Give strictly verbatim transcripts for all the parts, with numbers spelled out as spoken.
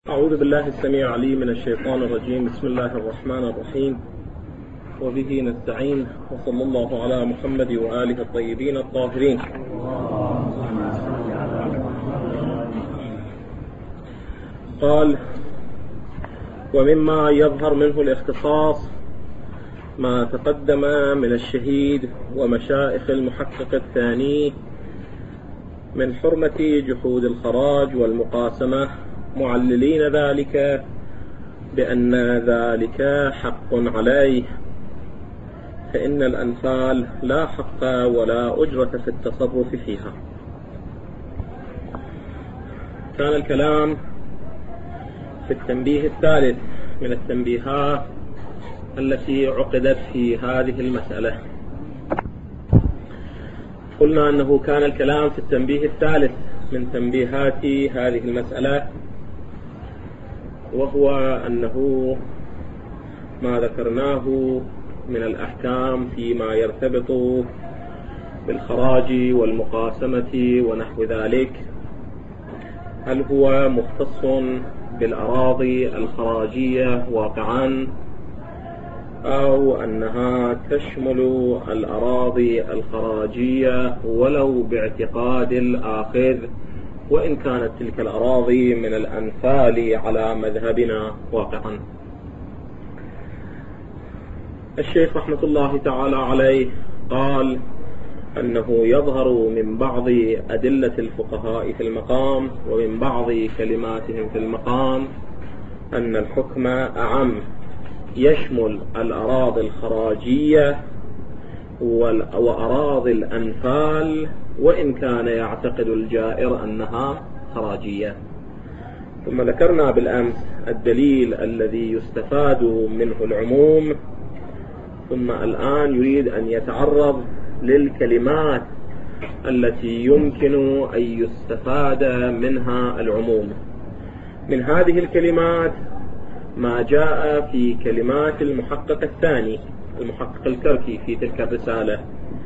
أعوذ بالله السميع العليم من الشيطان الرجيم. بسم الله الرحمن الرحيم، وبه نستعين، وصلى الله على محمد وآله الطيبين الطاهرين. قال: ومما يظهر منه الاختصاص ما تقدم من الشهيد ومشائخ المحقق الثاني من حرمة جحود الخراج والمقاسمة، معللين ذلك بأن ذلك حق عليه، فإن الأنفال لا حق ولا أجرة في التصرف فيها. كان الكلام في التنبيه الثالث من التنبيهات التي عقدت في هذه المسألة. قلنا أنه كان الكلام في التنبيه الثالث من تنبيهات هذه المسألة، وهو أنه ما ذكرناه من الأحكام فيما يرتبط بالخراج والمقاسمة ونحو ذلك، هل هو مختص بالأراضي الخراجية واقعا، أو أنها تشمل الأراضي الخراجية ولو باعتقاد الآخذ، وإن كانت تلك الأراضي من الأنفال على مذهبنا واقعا. الشيخ رحمة الله تعالى عليه قال أنه يظهر من بعض أدلة الفقهاء في المقام ومن بعض كلماتهم في المقام أن الحكم أعم، يشمل الأراضي الخراجية وأراضي الأنفال، وإن كان يعتقد الجائر أنها خراجية. ثم ذكرنا بالأمس الدليل الذي يستفاد منه العموم، ثم الآن يريد أن يتعرض للكلمات التي يمكن أن يستفاد منها العموم. من هذه الكلمات ما جاء في كلمات المحقق الثاني المحقق الكركي في تلك الرسالة،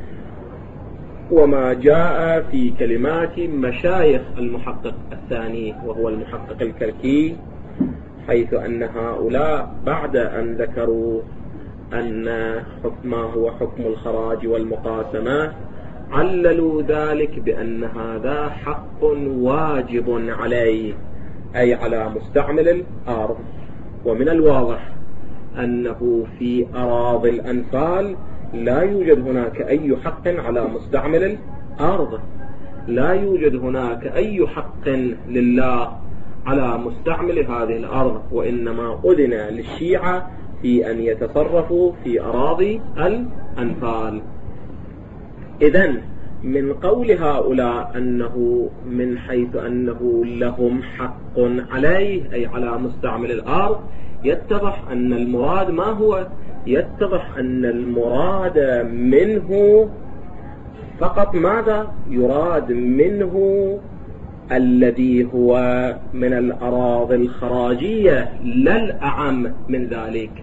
وما جاء في كلمات مشايخ المحقق الثاني وهو المحقق الكركي، حيث أن هؤلاء بعد أن ذكروا أن حكم هو حكم الخراج والمقاسمة عللوا ذلك بأن هذا حق واجب عليه، أي على مستعمل الأرض. ومن الواضح أنه في أراضي الأنفال لا يوجد هناك أي حق على مستعمل الأرض، لا يوجد هناك أي حق لله على مستعمل هذه الأرض، وإنما أذن للشيعة في أن يتصرفوا في أراضي الأنفال. إذن من قول هؤلاء أنه من حيث أنه لهم حق عليه أي على مستعمل الأرض، يتضح أن المراد ما هو؟ يتضح أن المراد منه فقط ماذا؟ يراد منه الذي هو من الأراضي الخراجية، لا الأعم من ذلك.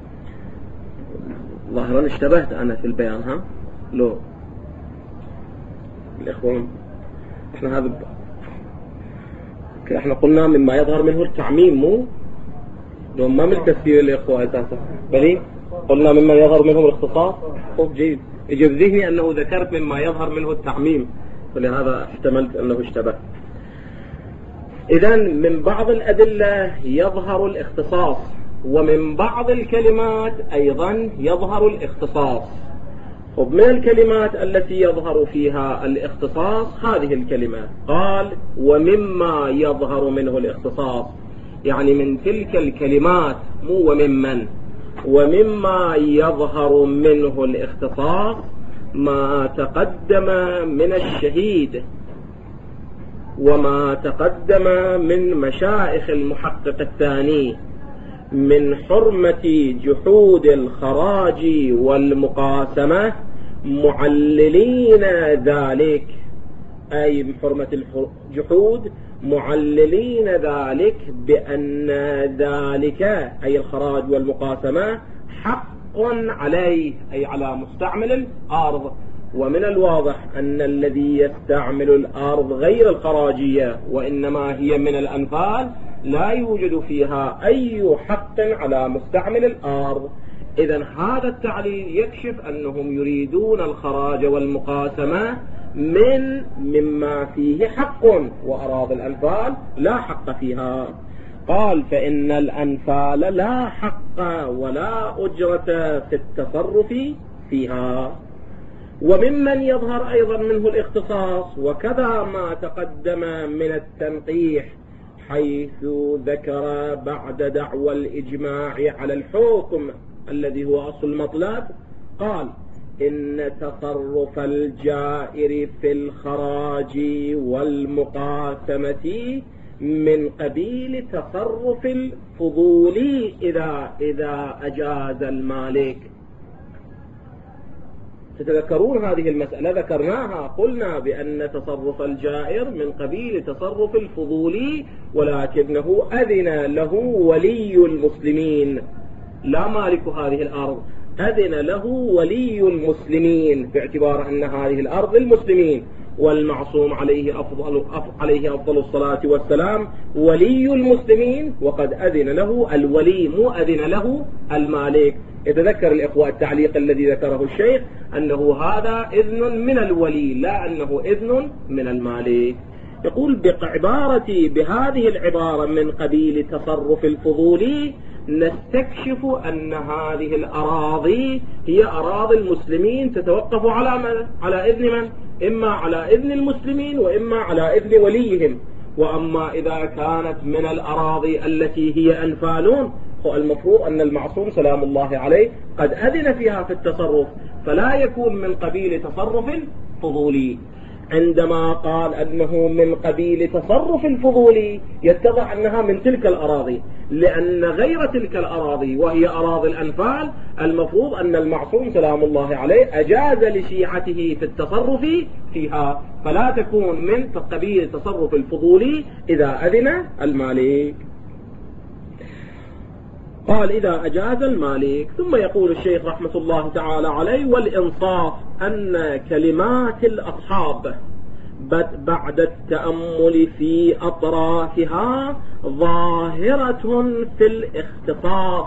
ظاهرا اشتبهت أنا في البيان، ها؟ لو الإخوان احنا هذا احنا قلنا مما يظهر منه التعميم، مو لو ما من تفسير الإخوة أساسا، بل قلنا مما يظهر منه الاختصاص. خب جيد، يجب ذهني أنه ذكرت مما يظهر منه التعميم، فلهذا احتملت أنه اشتبه. إذن من بعض الأدلة يظهر الاختصاص، ومن بعض الكلمات أيضا يظهر الاختصاص. ومن الكلمات التي يظهر فيها الاختصاص هذه الكلمات، قال: ومما يظهر منه الاختصاص، يعني من تلك الكلمات، مو وممن، ومما يظهر منه الاختصاص ما تقدم من الشهيد وما تقدم من مشائخ المحقق الثاني من حرمة جحود الخراج والمقاسمة، معللين ذلك، أي حرمة الجحود معللين ذلك بأن ذلك أي الخراج والمقاسمة حق عليه أي على مستعمل الأرض. ومن الواضح أن الذي يستعمل الأرض غير الخراجية وإنما هي من الأنفال لا يوجد فيها أي حق على مستعمل الأرض. إذن هذا التعليل يكشف أنهم يريدون الخراج والمقاسمة من مما فيه حق، وأراضي الأنفال لا حق فيها. قال فإن الأنفال لا حق ولا أجرة في التصرف فيها. وممن يظهر أيضا منه الاختصاص، وكذا ما تقدم من التنقيح، حيث ذكر بعد دعوى الإجماع على الحكم الذي هو أصل المطلب، قال إن تصرف الجائر في الخراج والمقاسمة من قبيل تصرف الفضولي إذا إذا أجاز المالك. تتذكرون هذه المسألة ذكرناها، قلنا بأن تصرف الجائر من قبيل تصرف الفضولي، ولكنه أذن له ولي المسلمين لا مالك هذه الأرض، أذن له ولي المسلمين باعتبار أن هذه الأرض المسلمين، والمعصوم عليه أفضل, عليه أفضل الصلاة والسلام ولي المسلمين، وقد أذن له الولي مو أذن له المالك. يتذكر الإخوة التعليق الذي ذكره الشيخ أنه هذا إذن من الولي لا أنه إذن من المالك. يقول بعبارتي بهذه العبارة من قبيل تصرف الفضولي نستكشف أن هذه الأراضي هي أراضي المسلمين تتوقف على من؟ على إذن من؟ إما على إذن المسلمين وإما على إذن وليهم. وأما إذا كانت من الأراضي التي هي أنفالون فالمفروض أن المعصوم سلام الله عليه قد أذن فيها في التصرف، فلا يكون من قبيل تصرف فضولي. عندما قال أنه من قبيل تصرف الفضولي يتضح أنها من تلك الأراضي، لأن غير تلك الأراضي وهي أراضي الأنفال المفروض أن المعصوم سلام الله عليه أجاز لشيعته في التصرف فيها، فلا تكون من قبيل تصرف الفضولي إذا أذن المالك. قال إذا أجاز المالك. ثم يقول الشيخ رحمة الله تعالى عليه والإنصاف أن كلمات الأصحاب بعد التأمل في أطرافها ظاهرة في الاختصاص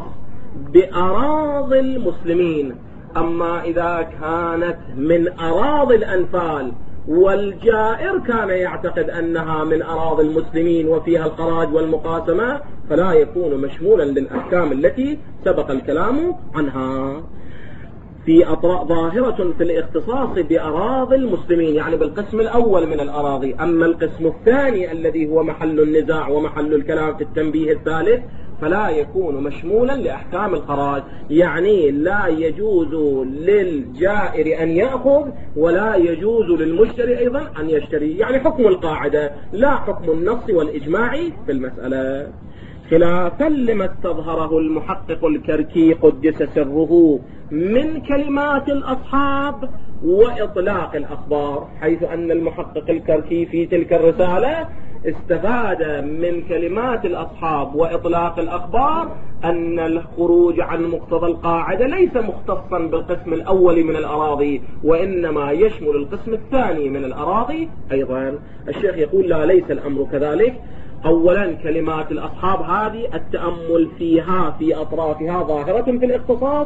بأراضي المسلمين. أما إذا كانت من أراضي الأنفال والجائر كان يعتقد أنها من أراضي المسلمين وفيها الخراج والمقاسمة فلا يكون مشمولا للأحكام التي سبق الكلام عنها. في أطراف ظاهرة في الاختصاص بأراضي المسلمين، يعني بالقسم الأول من الأراضي. أما القسم الثاني الذي هو محل النزاع ومحل الكلام في التنبيه الثالث فلا يكون مشمولا لأحكام الخراج، يعني لا يجوز للجائر أن يأخذ ولا يجوز للمشتري أيضا أن يشتري، يعني حكم القاعدة لا حكم النص والإجماع في المسألة، خلافا لما استظهره المحقق الكركي قدس سره من كلمات الأصحاب وإطلاق الأخبار، حيث أن المحقق الكركي في تلك الرسالة استفاد من كلمات الأصحاب وإطلاق الأخبار أن الخروج عن مقتضى القاعدة ليس مختصا بالقسم الأول من الأراضي، وإنما يشمل القسم الثاني من الأراضي أيضا. الشيخ يقول لا، ليس الأمر كذلك. أولا كلمات الأصحاب هذه التأمل فيها في أطرافها ظاهرة في الاختصاص،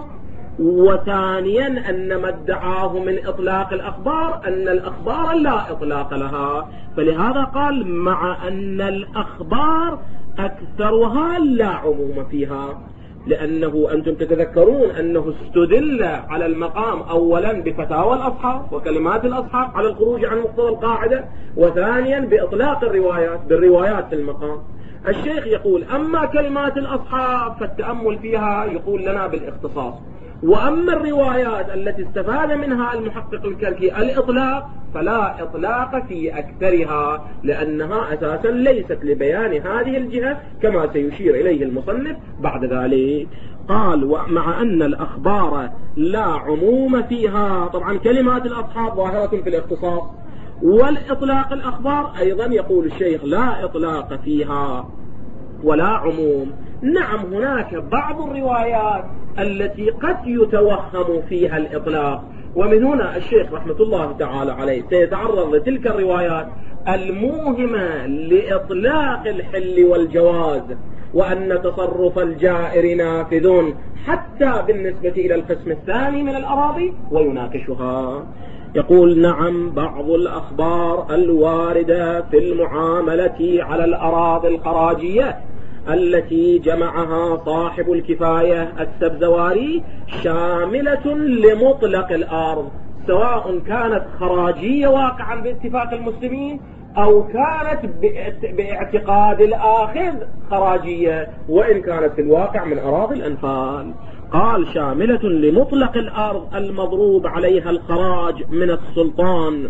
وثانيا أن ما ادعاه من إطلاق الأخبار أن الأخبار لا إطلاق لها، فلهذا قال مع أن الأخبار أكثرها لا عموم فيها، لأنه أنتم تتذكرون أنه استدل على المقام أولا بفتاوى الأصحاب وكلمات الأصحاب على الخروج عن مقتضى القاعدة، وثانيا بإطلاق الروايات بالروايات في المقام. الشيخ يقول أما كلمات الأصحاب فالتأمل فيها يقول لنا بالاختصاص، وأما الروايات التي استفاد منها المحقق الكركي الإطلاق فلا إطلاق في أكثرها، لأنها أساسا ليست لبيان هذه الجهة كما سيشير إليه المصنف بعد ذلك. قال ومع أن الأخبار لا عموم فيها، طبعا كلمات الأصحاب ظاهرة في الاختصاص، والإطلاق الأخبار أيضا يقول الشيخ لا إطلاق فيها ولا عموم. نعم هناك بعض الروايات التي قد يتوهم فيها الإطلاق، ومن هنا الشيخ رحمة الله تعالى عليه سيتعرض لتلك الروايات الموهمة لإطلاق الحل والجواز، وأن تصرف الجائر نافذ حتى بالنسبة إلى القسم الثاني من الأراضي ويناقشها. يقول: نعم، بعض الأخبار الواردة في المعاملة على الأراضي الخراجية التي جمعها صاحب الكفاية السبزواري شاملة لمطلق الأرض، سواء كانت خراجية واقعا باتفاق المسلمين أو كانت باعتقاد الآخذ خراجية، وإن كانت في الواقع من أراضي الأنفال. قال: شاملة لمطلق الأرض المضروب عليها الخراج من السلطان.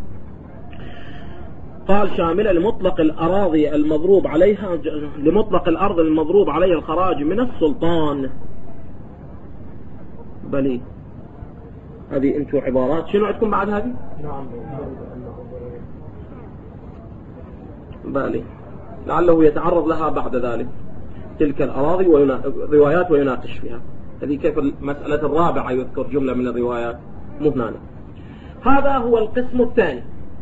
قال: شاملة لمطلق الأراضي المضروب عليها لمطلق الأرض المضروب عليها الخراج من السلطان. بلي هذه انتو عبارات شنو عندكم بعد هذه؟ نعم. بالي لعله يتعرض لها بعد ذلك تلك الأراضي وينا... روايات ويناقش فيها. هذه كيف المسألة الرابعة يذكر جملة من الروايات مو هنا. هذا هو القسم الثاني.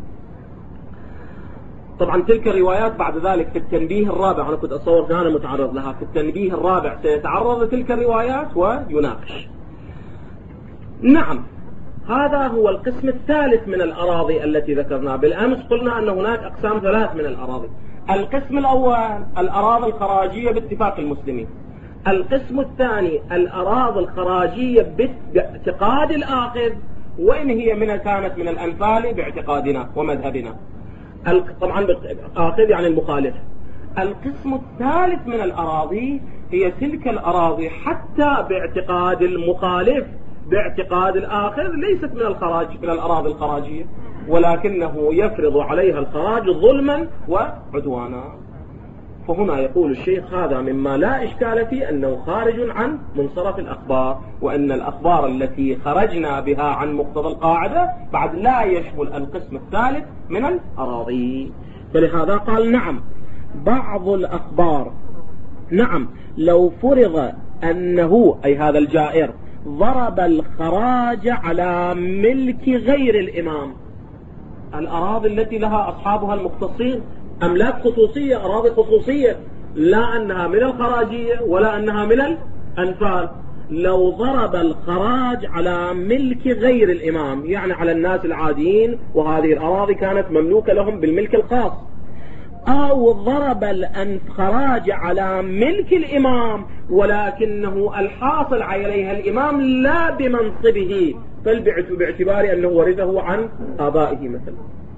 طبعا تلك الروايات بعد ذلك في التنبيه الرابع، أنا كنت أتصور كان متعرض لها، في التنبيه الرابع سيتعرض تلك الروايات ويناقش. نعم، هذا هو القسم الثالث من الأراضي التي ذكرناها. بالأمس قلنا أن هناك أقسام ثلاث من الأراضي. القسم الأول الأراضي الخراجية باتفاق المسلمين. القسم الثاني الأراضي الخراجية باعتقاد الآخذ، وإن هي من كانت من الأنفال باعتقادنا ومذهبنا. طبعا آخذ يعني المخالف. القسم الثالث من الأراضي هي تلك الأراضي حتى باعتقاد المخالف باعتقاد الآخر ليست من الخراج من الأراضي الخراجية، ولكنه يفرض عليها الخراج ظلما وعدوانا. فهنا يقول الشيخ: هذا مما لا إشكال فيه أنه خارج عن منصرف الأخبار، وأن الأخبار التي خرجنا بها عن مقتضى القاعدة بعد لا يشمل القسم الثالث من الأراضي. فلهذا قال: نعم، بعض الأخبار. نعم، لو فرض أنه أي هذا الجائر ضرب الخراج على ملك غير الإمام، الأراضي التي لها أصحابها المختصين أملاك خصوصية، أراضي خصوصية، لا أنها من الخراجية ولا أنها من الأنفال. لو ضرب الخراج على ملك غير الإمام، يعني على الناس العاديين، وهذه الأراضي كانت مملوكة لهم بالملك الخاص، أو ضرب الخراج على ملك الإمام ولكنه الحاصل عليها الإمام لا بمنصبه، بل باعتبار أنه ورثه عن آبائه مثلا،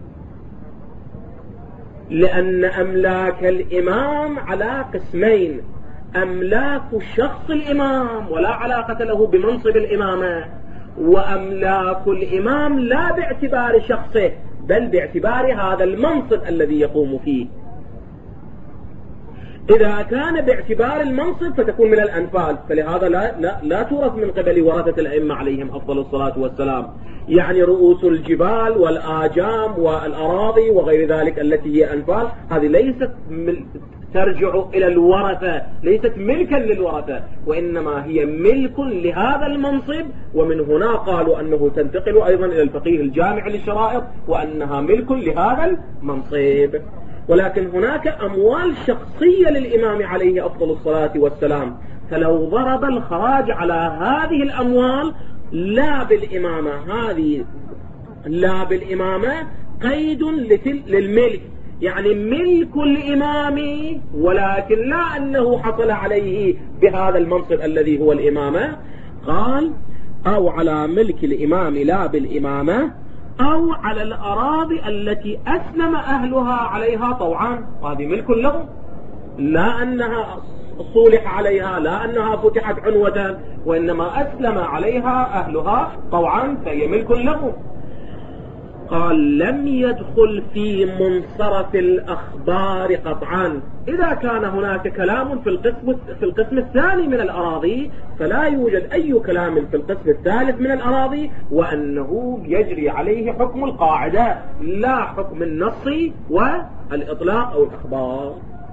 لأن أملاك الإمام على قسمين: أملاك شخص الإمام ولا علاقة له بمنصب الإمامة، وأملاك الإمام لا باعتبار شخصه بل باعتبار هذا المنصب الذي يقوم فيه. إذا كان باعتبار المنصب فتكون من الأنفال، فلهذا لا, لا, لا تورث من قبل ورثة الأئمة عليهم أفضل الصلاة والسلام، يعني رؤوس الجبال والآجام والأراضي وغير ذلك التي هي أنفال، هذه ليست ترجع إلى الورثة، ليست ملكا للورثة، وإنما هي ملك لهذا المنصب. ومن هنا قالوا أنه تنتقل أيضا إلى الفقيه الجامع للشرائط، وأنها ملك لهذا المنصب. ولكن هناك أموال شخصية للإمام عليه أفضل الصلاة والسلام، فلو ضرب الخراج على هذه الأموال لا بالإمامة، هذه لا بالإمامة قيد للملك، يعني ملك الإمام ولكن لا أنه حصل عليه بهذا المنصب الذي هو الإمامة. قال: أو على ملك الإمام لا بالإمامة، أو على الأراضي التي أسلم أهلها عليها طوعا، وهذه ملك له، لا أنها صولح عليها، لا أنها فتحت عنوة، وإنما أسلم عليها أهلها طوعا فهي ملك له. قال: لم يدخل في منصرف الأخبار قطعا. إذا كان هناك كلام في القسم في القسم الثاني من الأراضي فلا يوجد أي كلام في القسم الثالث من الأراضي، وأنه يجري عليه حكم القاعدة لا حكم النص والإطلاق أو الأخبار.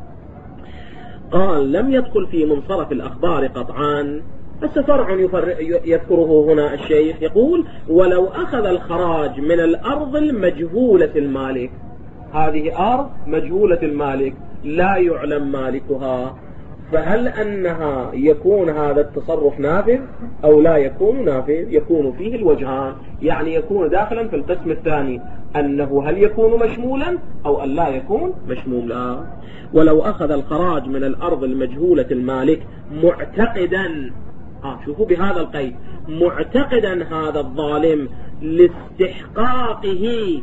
قال: لم يدخل في منصرف الأخبار قطعا. بس فرع يذكره هنا الشيخ، يقول: ولو أخذ الخراج من الأرض المجهولة المالك. هذه أرض مجهولة المالك لا يعلم مالكها، فهل أنها يكون هذا التصرف نافذ أو لا يكون نافذ؟ يكون فيه الوجهان، يعني يكون داخلا في القسم الثاني، أنه هل يكون مشمولا أو أن لا يكون مشمولا. ولو أخذ الخراج من الأرض المجهولة المالك معتقدا، آه شوفوا بهذا القيد، معتقدا هذا الظالم لاستحقاقه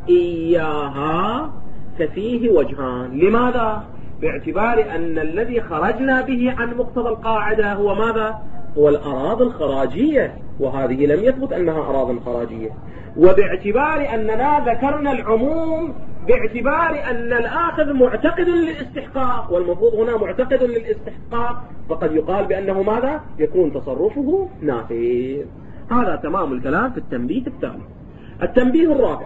إياها، ففيه وجهان. لماذا؟ باعتبار أن الذي خرجنا به عن مقتضى القاعدة هو ماذا؟ هو الأراضي الخراجية، وهذه لم يثبت أنها أراضي خراجية. وباعتبار أننا ذكرنا العموم باعتبار أن الآخذ معتقد للاستحقاق، والمفروض هنا معتقد للاستحقاق، فقد يقال بأنه ماذا؟ يكون تصرفه نافذ. هذا تمام الكلام في التنبيه الثاني. التنبيه الرابع: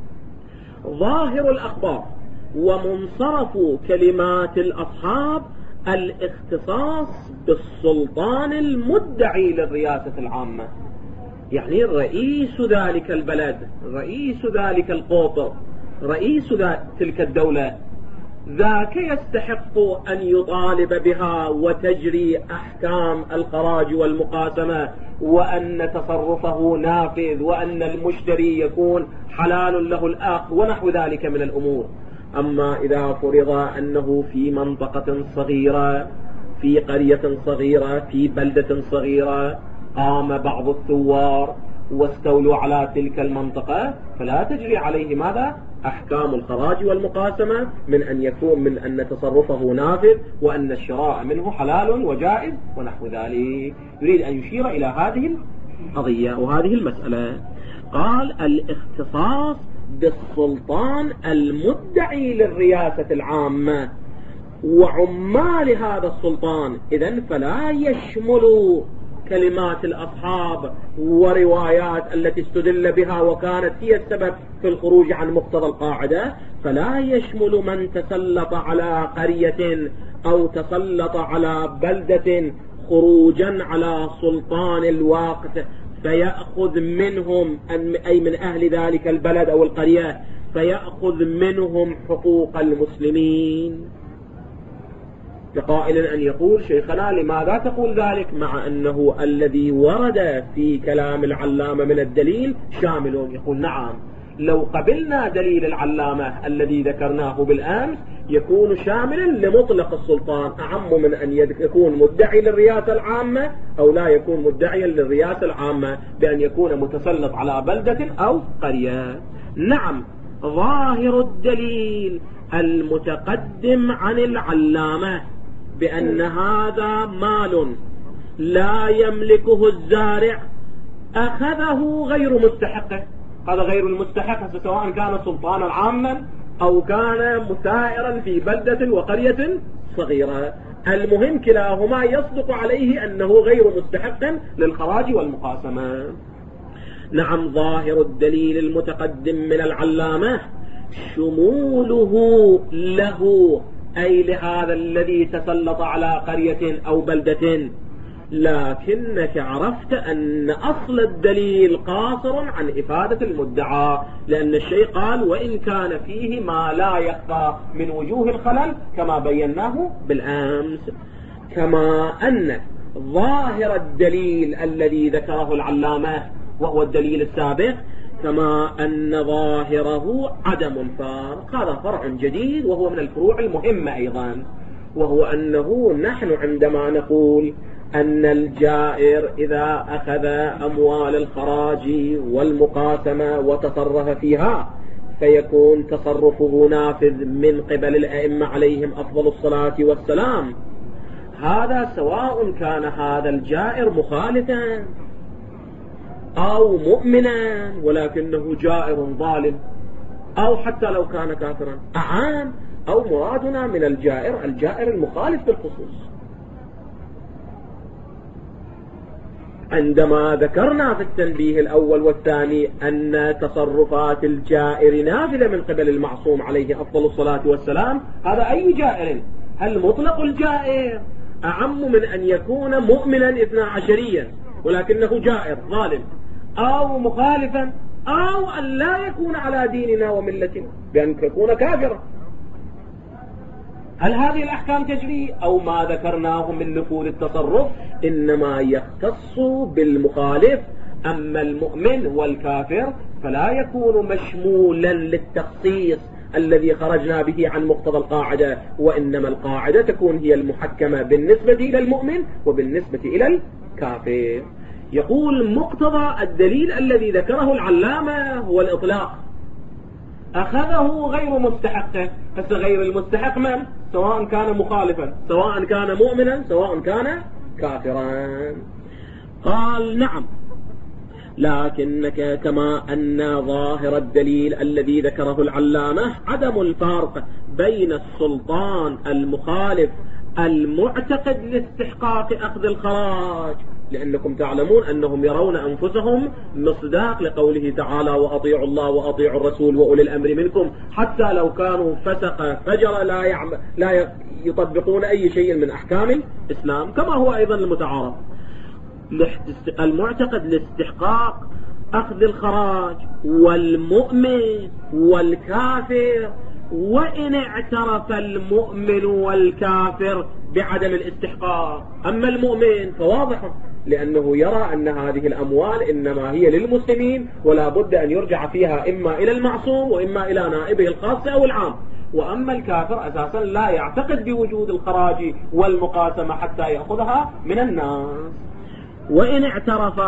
ظاهر الأخبار ومنصرف كلمات الأصحاب الاختصاص بالسلطان المدعي للرياسة العامة، يعني رئيس ذلك البلد، رئيس ذلك القطر، رئيس تلك الدولة، ذاك يستحق أن يطالب بها وتجري أحكام الخراج والمقاسمة، وأن تصرفه نافذ، وأن المشتري يكون حلال له الأخذ ونحو ذلك من الأمور. أما إذا فرض أنه في منطقة صغيرة، في قرية صغيرة، في بلدة صغيرة، قام بعض الثوار واستولوا على تلك المنطقة، فلا تجري عليه ماذا؟ أحكام الخراج والمقاسمة، من أن يكون من أن تصرفه نافذ، وأن الشراء منه حلال وجائز ونحو ذلك. يريد أن يشير إلى هذه القضية وهذه المسألة. قال: الاختصاص بالسلطان المدعي للرياسة العامة وعمال هذا السلطان، إذن فلا يشمل كلمات الأصحاب وروايات التي استدل بها وكانت هي السبب في الخروج عن مقتضى القاعدة، فلا يشمل من تسلط على قرية أو تسلط على بلدة خروجا على سلطان الوقت فيأخذ منهم، أي من أهل ذلك البلد أو القرية، فيأخذ منهم حقوق المسلمين. لقائل أن يقول: شيخنا لماذا تقول ذلك مع أنه الذي ورد في كلام العلامة من الدليل شامل؟ يقول: نعم، لو قبلنا دليل العلامة الذي ذكرناه بالأمس يكون شاملا لمطلق السلطان، أعم من أن يكون مدعي للرياسة العامة أو لا يكون مدعيا للرياسة العامة بأن يكون متسلط على بلدة أو قرية. نعم، ظاهر الدليل المتقدم عن العلامة بأن هذا مال لا يملكه الزارع أخذه غير مستحقه، هذا غير المستحق سواء كان سلطانا عاما أو كان مسائرا في بلدة وقرية صغيرة، المهم كلاهما يصدق عليه أنه غير مستحق للخراج والمقاسمة. نعم، ظاهر الدليل المتقدم من العلامة شموله له، أي لهذا الذي تسلط على قرية أو بلدة، لكنك عرفت أن أصل الدليل قاصر عن إفادة المدعى، لأن الشيء قال: وإن كان فيه ما لا يخفى من وجوه الخلل كما بيناه بالأمس. كما أن ظاهر الدليل الذي ذكره العلامة وهو الدليل السابق، كما أن ظاهره عدم الفارق، هذا فرع جديد وهو من الفروع المهمة أيضا، وهو أنه نحن عندما نقول أن الجائر إذا أخذ أموال الخراج والمقاسمة وتصرف فيها فيكون تصرفه نافذ من قبل الأئمة عليهم أفضل الصلاة والسلام، هذا سواء كان هذا الجائر مخالفا أو مؤمنا ولكنه جائر ظالم، أو حتى لو كان كافرا، أعام أو مرادنا من الجائر الجائر المخالف بالخصوص. عندما ذكرنا في التنبيه الأول والثاني أن تصرفات الجائر نافذة من قبل المعصوم عليه أفضل الصلاة والسلام، هذا أي جائر؟ هل مطلق الجائر أعم من أن يكون مؤمنا اثنا عشريا ولكنه جائر ظالم، أو مخالفا، أو أن لا يكون على ديننا وملتنا بأن يكون كافرا. هل هذه الأحكام تجري أو ما ذكرناه من نفوذ التصرف إنما يختص بالمخالف؟ أما المؤمن والكافر فلا يكون مشمولا للتخصيص الذي خرجنا به عن مقتضى القاعدة، وإنما القاعدة تكون هي المحكمة بالنسبة إلى المؤمن وبالنسبة إلى الكافر. يقول مقتضى الدليل الذي ذكره العلامة هو الإطلاق، أخذه غير مستحقه، فغير المستحق من؟ سواء كان مخالفا، سواء كان مؤمنا، سواء كان كافرا. قال نعم، لكنك كما أن ظاهر الدليل الذي ذكره العلامة عدم الفرق بين السلطان المخالف المعتقد لاستحقاق أخذ الخراج، لأنكم تعلمون أنهم يرون أنفسهم مصداق لقوله تعالى وأطيعوا الله وأطيعوا الرسول وأولي الأمر منكم، حتى لو كانوا فسق فجر لا, يعم لا يطبقون أي شيء من أحكام الإسلام، كما هو أيضا المتعارف. المعتقد لاستحقاق أخذ الخراج والمؤمن والكافر، وإن اعترف المؤمن والكافر بعدم الاستحقاق. أما المؤمن فواضح، لأنه يرى أن هذه الأموال إنما هي للمسلمين ولا بد أن يرجع فيها إما إلى المعصوم وإما إلى نائبه الخاص أو العام. وأما الكافر أساسا لا يعتقد بوجود الخراج والمقاسمة حتى يأخذها من الناس. وإن اعترف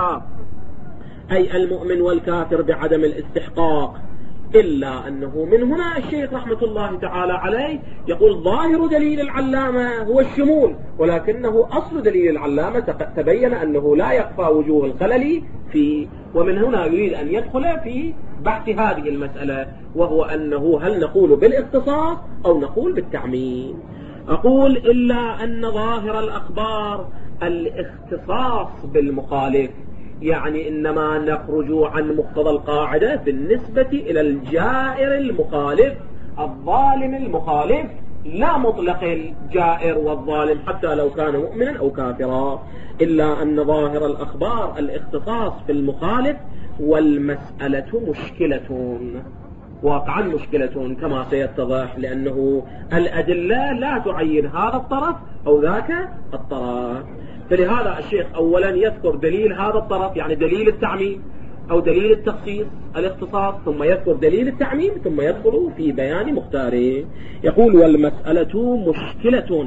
أي المؤمن والكافر بعدم الاستحقاق، إلا أنه من هنا الشيخ رحمة الله تعالى عليه يقول ظاهر دليل العلامة هو الشمول، ولكنه أصل دليل العلامة تبين أنه لا يخفى وجوه الخلل فيه. ومن هنا يريد أن يدخل في بحث هذه المسألة، وهو أنه هل نقول بالاختصاص أو نقول بالتعميم. أقول إلا أن ظاهر الأخبار الاختصاص بالمخالف، يعني إنما نخرج عن مقتضى القاعدة بالنسبة إلى الجائر المخالف الظالم المخالف، لا مطلق الجائر والظالم حتى لو كان مؤمنا أو كافرا. إلا أن ظاهر الأخبار الاختصاص بالمخالف، والمسألة مشكلة، واقعا مشكلة كما سيتضح، لأنه الأدلة لا تعين هذا الطرف أو ذاك الطرف. فلهذا الشيخ أولا يذكر دليل هذا الطرف، يعني دليل التعميم أو دليل التخصيص الاختصاص، ثم يذكر دليل التعميم، ثم يدخل في بيان مختاره. يقول والمسألة مشكلة.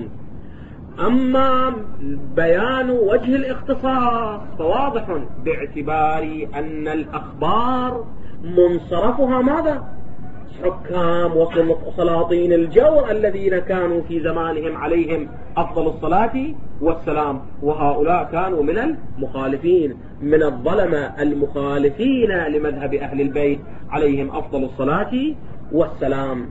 أما بيان وجه الاختصاص فواضح باعتبار أن الأخبار منصرفها ماذا؟ حكام وسلاطين الجور الذين كانوا في زمانهم عليهم أفضل الصلاة والسلام، وهؤلاء كانوا من المخالفين، من الظلمة المخالفين لمذهب أهل البيت عليهم أفضل الصلاة والسلام.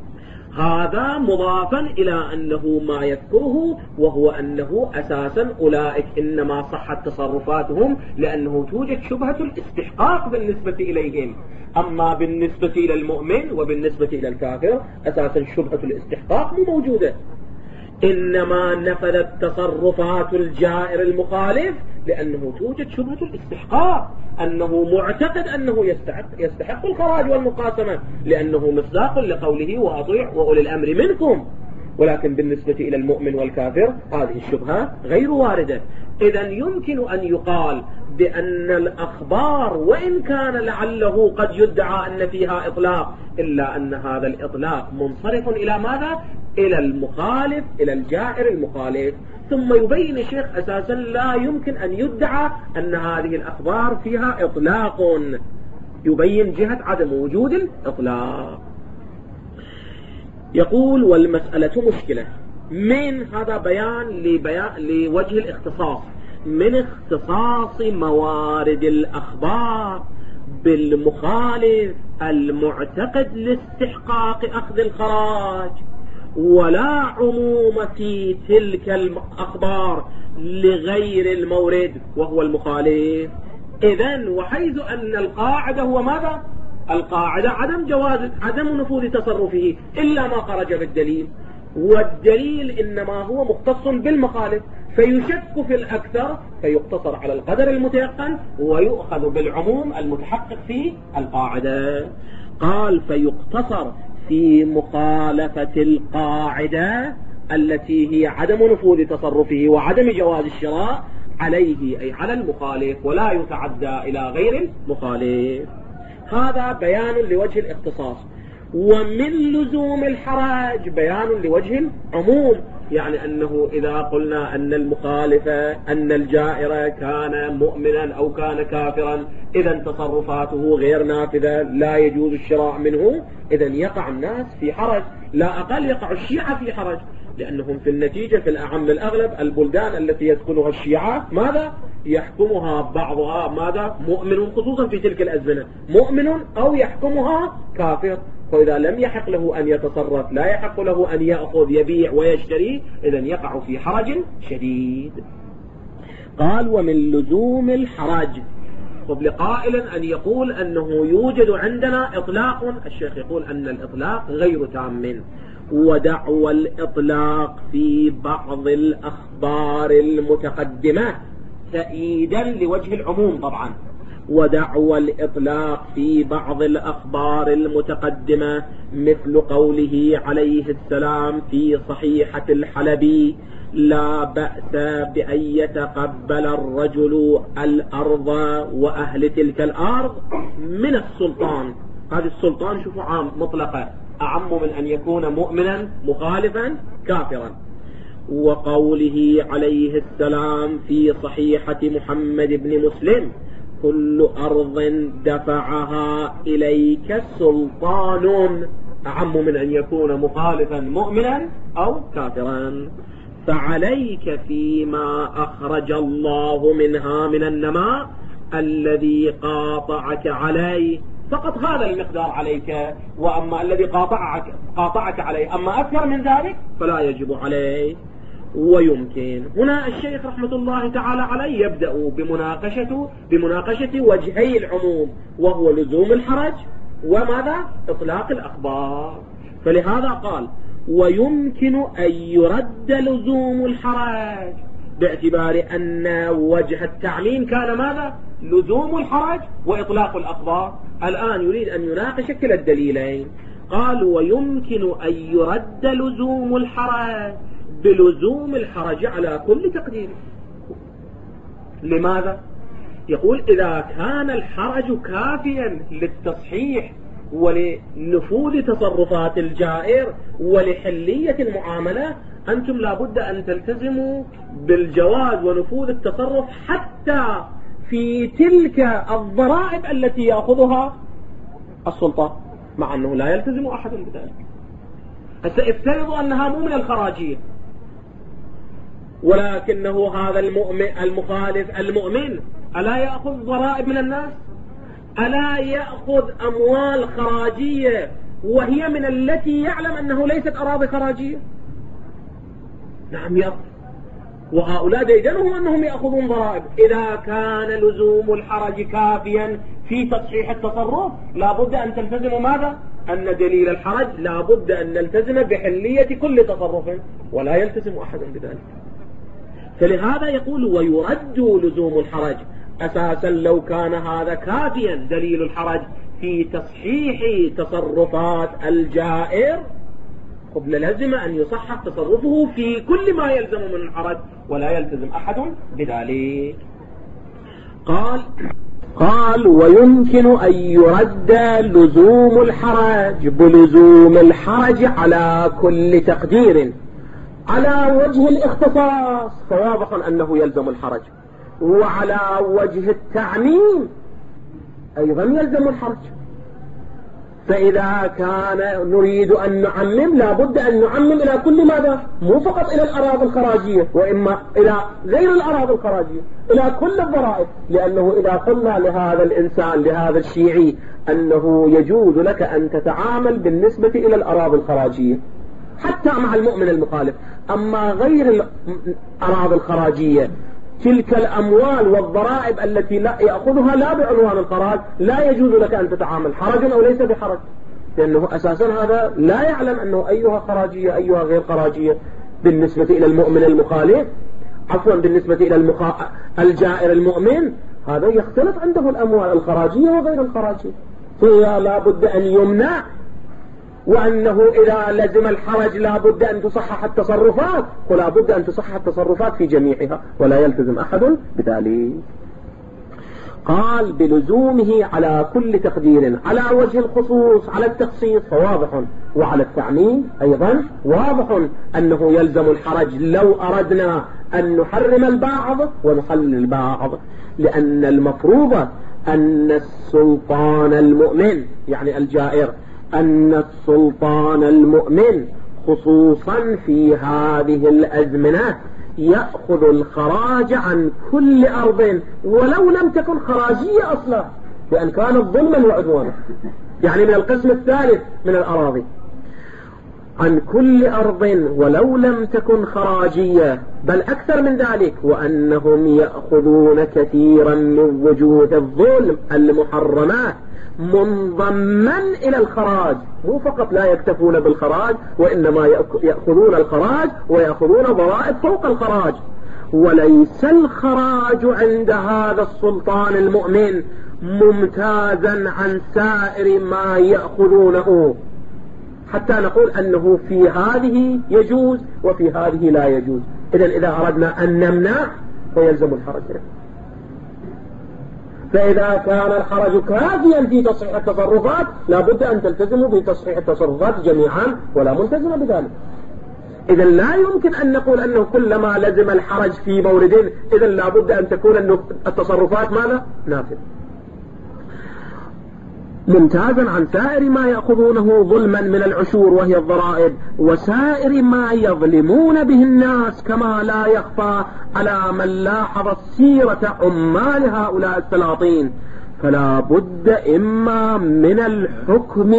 هذا مضافا إلى أنه ما يذكره، وهو أنه أساسا أولئك إنما صحت تصرفاتهم لأنه توجد شبهة الاستحقاق بالنسبة إليهم. أما بالنسبة إلى المؤمن وبالنسبة إلى الكافر أساسا شبهة الاستحقاق مو موجودة، إنما نفذت تصرفات الجائر المخالف لأنه توجد شبهة الاستحقاق، أنه معتقد أنه يستحق, يستحق الخراج والمقاسمة، لأنه مصداق لقوله وأطيع وأولي الأمر منكم. ولكن بالنسبة إلى المؤمن والكافر هذه الشبهة غير واردة. إذن يمكن أن يقال بأن الأخبار وإن كان لعله قد يدعى أن فيها إطلاق، إلا أن هذا الإطلاق منصرف إلى ماذا؟ إلى المخالف، إلى الجائر المخالف. ثم يبين الشيخ أساسا لا يمكن أن يدعى أن هذه الأخبار فيها إطلاق، يبين جهة عدم وجود الإطلاق. يقول والمسألة مشكلة. من هذا بيان لبيان لوجه الاختصاص، من اختصاص موارد الأخبار بالمخالف المعتقد لاستحقاق أخذ الخراج، ولا عموم في تلك الأخبار لغير المورد وهو المخالف. إذن وحيث أن القاعدة هو ماذا؟ القاعدة عدم جواز عدم نفوذ تصرفه إلا ما خرج بالدليل، والدليل إنما هو مختص بالمخالف، فيشك في الأكثر فيقتصر على القدر المتيقن ويؤخذ بالعموم المتحقق في القاعدة. قال فيقتصر في مخالفة القاعدة التي هي عدم نفوذ تصرفه وعدم جواز الشراء عليه أي على المخالف، ولا يتعدى إلى غير المخالف. هذا بيان لوجه الاختصاص. ومن لزوم الحرج بيان لوجه العموم، يعني أنه إذا قلنا أن المخالف أن الجائر كان مؤمنا أو كان كافرا إذا تصرفاته غير نافذة لا يجوز الشراء منه، إذا يقع الناس في حرج، لا أقل يقع الشيعة في حرج، لأنهم في النتيجة في الأعم الأغلب البلدان التي يسكنها الشيعة ماذا يحكمها بعضها ماذا مؤمن، خصوصا في تلك الأزمنة مؤمن أو يحكمها كافر، فإذا لم يحق له أن يتصرف لا يحق له أن يأخذ يبيع ويشتري، إذا يقع في حرج شديد. قال ومن لزوم الحرج. طب لقائل أن يقول أنه يوجد عندنا إطلاق، الشيخ يقول أن الإطلاق غير تام، ودعوى الإطلاق في بعض الأخبار المتقدمة تأييدا لوجه العموم طبعا، ودعوى الإطلاق في بعض الأخبار المتقدمة مثل قوله عليه السلام في صحيحة الحلبي لا بأس بأن يتقبل الرجل الأرض وأهل تلك الأرض من السلطان. هذه السلطان شوفوا عام مطلقة، أعم من أن يكون مؤمنا مخالفا كافرا. وقوله عليه السلام في صحيحة محمد بن مسلم كل أرض دفعها إليك سلطان، أعم من أن يكون مخالفا مؤمنا أو كافرا. فعليك فيما أخرج الله منها من النماء الذي قاطعك عليه، فقط هذا المقدار عليك، وأما الذي قاطعك, قاطعك عليه أما أكثر من ذلك فلا يجب عليه. ويمكن هنا الشيخ رحمة الله تعالى عليه يبدأ بمناقشة بمناقشة وجهي العموم، وهو لزوم الحرج وماذا إطلاق الأخبار. فلهذا قال ويمكن أن يرد لزوم الحرج باعتبار أن وجه التعميم كان ماذا لزوم الحرج وإطلاق الأخبار. الآن يريد أن يناقش كلا الدليلين. قال ويمكن أن يرد لزوم الحرج بلزوم الحرج على كل تقدير. لماذا؟ يقول إذا كان الحرج كافيا للتصحيح ولنفوذ تصرفات الجائر ولحلية المعاملة، أنتم لابد أن تلتزموا بالجواز ونفوذ التصرف حتى في تلك الضرائب التي يأخذها السلطان، مع أنه لا يلتزم أحد بذلك. هسه افترضوا أنها مو من الخراجية، ولكنه هذا المؤمن المخالف المؤمن ألا يأخذ ضرائب من الناس؟ ألا يأخذ أموال خراجية وهي من التي يعلم أنه ليست أراضي خراجية؟ نعم يأخذ، وهؤلاء ديدنهم أنهم يأخذون ضرائب. إذا كان لزوم الحرج كافيا في تصحيح التصرف لابد أن تلتزم ماذا؟ أن دليل الحرج لابد أن نلتزم بحلية كل تصرف، ولا يلتزم أحد بذلك. فلهذا يقول ويرد لزوم الحرج. أساسا لو كان هذا كافيا دليل الحرج في تصحيح تصرفات الجائر قبل لازم أن يصحح تصرفه في كل ما يلزم من الحرج، ولا يلتزم أحد بذلك. قال قال ويمكن أن يرد لزوم الحرج بلزوم الحرج على كل تقدير على وجه الاختصاص، فواضح أنه يلزم الحرج، وعلى وجه التعميم أيضا يلزم الحرج. فإذا كان نريد أن نعمم لابد أن نعمم إلى كل ماذا؟ مو فقط إلى الأراضي الخراجية، وإما إلى غير الأراضي الخراجية، إلى كل الضرائب. لأنه إذا قلنا لهذا الإنسان لهذا الشيعي أنه يجوز لك أن تتعامل بالنسبة إلى الأراضي الخراجية حتى مع المؤمن المخالف، أما غير الأراضي الخراجية تلك الأموال والضرائب التي لا يأخذها لا بعنوان الخراج لا يجوز لك أن تتعامل حرج أو ليس بحرج، لأنه أساسا هذا لا يعلم أنه أيها خراجية أيها غير خراجية بالنسبة إلى المؤمن المخالف. عفوا بالنسبة إلى المخا... الجائر المؤمن هذا يختلف عنده الأموال الخراجية وغير الخراجية، فلا بد أن يمنع، وأنه إذا لزم الحرج لا بد أن تصحح التصرفات، ولا بد أن تصحح التصرفات في جميعها ولا يلتزم أحد بذلك. قال بلزومه على كل تقدير، على وجه الخصوص على التخصيص فواضح، وعلى التعميم أيضا واضح أنه يلزم الحرج لو أردنا أن نحرم البعض ونحلل البعض، لأن المفروض أن السلطان المؤمن يعني الجائر أن السلطان المؤمن خصوصا في هذه الأزمنة يأخذ الخراج عن كل أرض ولو لم تكن خراجية أصلا، لأن كانت ظلما وعدوانا، يعني من القسم الثالث من الأراضي، عن كل أرض ولو لم تكن خراجية، بل أكثر من ذلك، وأنهم يأخذون كثيرا من وجوه الظلم المحرمات منضما إلى الخراج، مو فقط لا يكتفون بالخراج وإنما يأخذون الخراج ويأخذون ضرائب فوق الخراج. وليس الخراج عند هذا السلطان المؤمن ممتازا عن سائر ما يأخذونه، حتى نقول أنه في هذه يجوز وفي هذه لا يجوز. إذن إذا أردنا أن نمنع فيلزم الحرج، فإذا كان الحرج كافيا في تصحيح التصرفات لا بد أن تلتزموا بتصحيح التصرفات جميعا ولا ملتزم بذلك. إذا لا يمكن أن نقول أنه كلما لزم الحرج في مورد إذا لا بد أن تكون التصرفات ماذا؟ نافذة. ممتازا عن سائر ما يأخذونه ظلما من العشور وهي الضرائب وسائر ما يظلمون به الناس، كما لا يخفى على من لاحظ سيرة عمال هؤلاء السلاطين، فلا بد إما من الحكم.